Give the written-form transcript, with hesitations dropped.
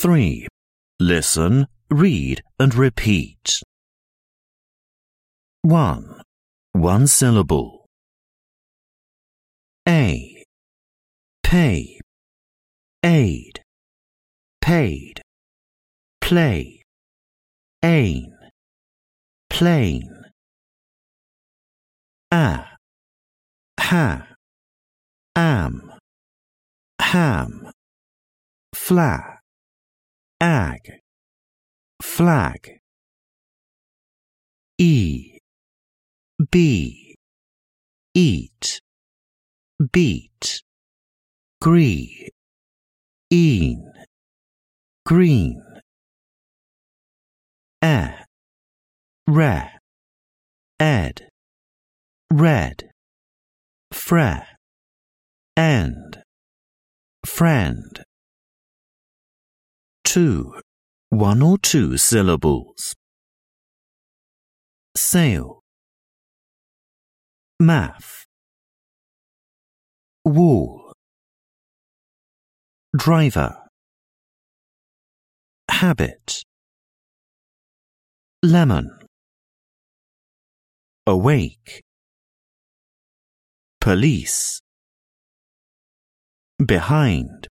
3. Listen, read and repeat. 1. One syllable. A. Pay. Aid. Paid. Play. Ain. Plain. A. Ha. Am. Ham. Flat. Ag. Flag. E. Be. Eat. Beat. Gree. Een. Green. Re. Ed. Red. Fre. End. Friend. 2. One or two syllables. Sail. Math. Wall. Driver. Habit. Lemon. Awake. Police. Behind.